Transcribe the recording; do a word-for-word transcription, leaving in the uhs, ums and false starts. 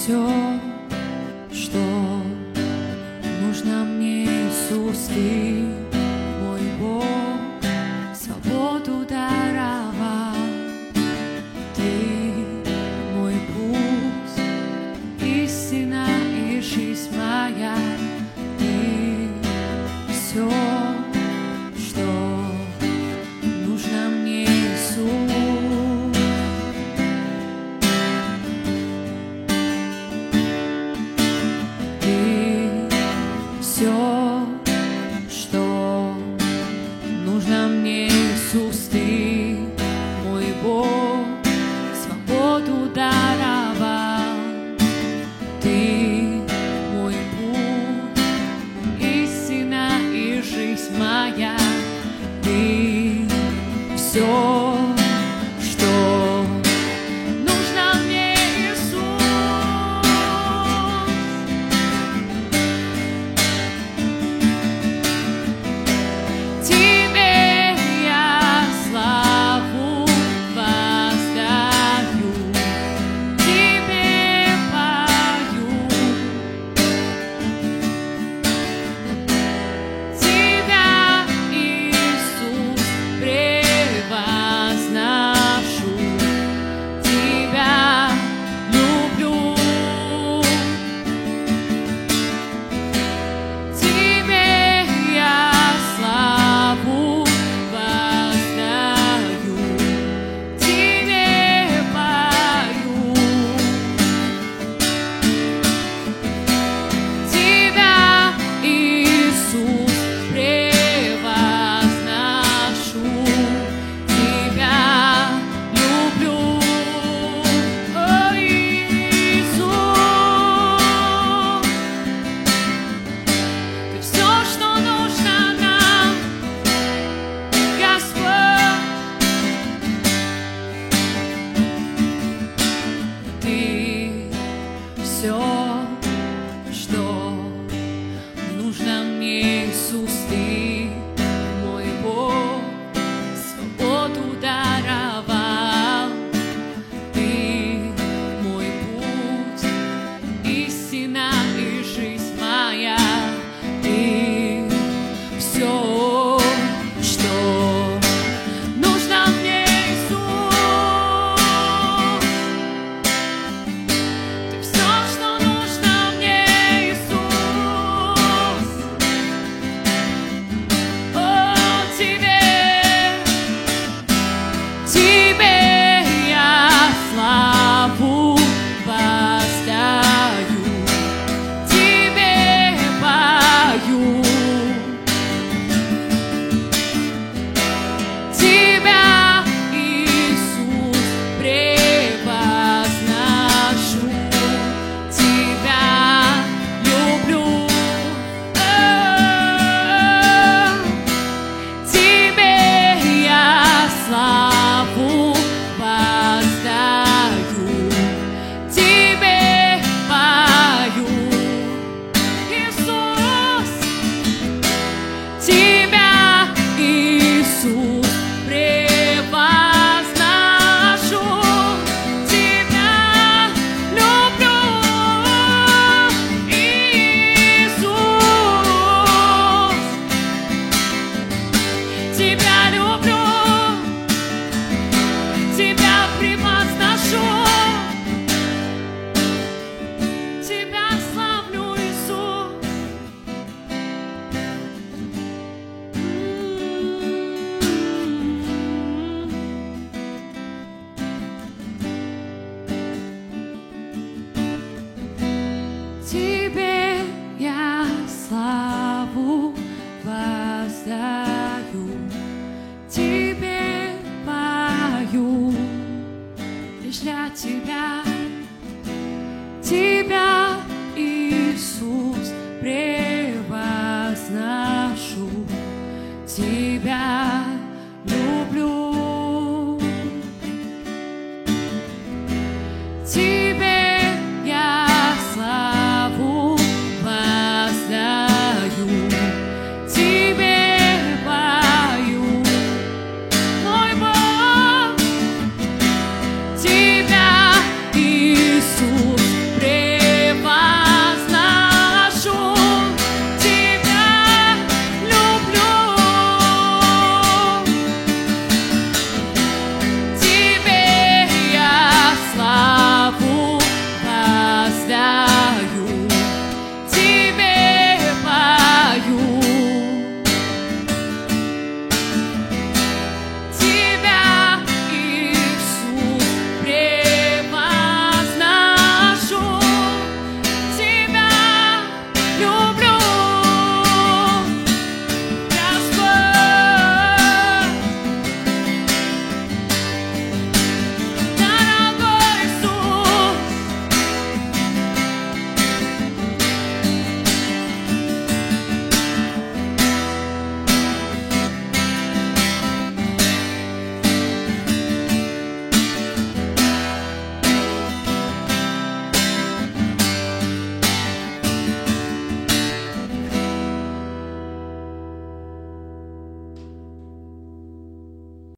Все, что нужно мне, Иисус, Ты, мой Бог, свободу даровал. Ты мой путь, истина и жизнь моя. Ты все, что нужно мне, Иисус. Все, что нужно мне, Иисус, Ты, мой Бог, свободу даровал. Ты мой путь, истина и жизнь моя. Ты все, что нужно мне, Иисус. Все, что нужно мне, Иисус, Ты, мой Бог, свободу даровал. Ты мой путь, истина и жизнь моя. Ты все, что нужно мне, Иисус. Ты все, что нужно мне, Иисус. О, Тебе, Тебе я славу воздаю, Тебе пою. Тебя, Иисус, превозношу, Тебя люблю. Тебе я славу воздаю, Тебе пою. Иисус, Тебя, Иисус, превозношу, Тебя люблю. Иисус, Тебя люблю, Тебя превозношу, Тебя славлю, Иисус. Тебе я славу воздаю, Тебе пою. Лишь для Тебя, Тебя, Иисус, превозношу.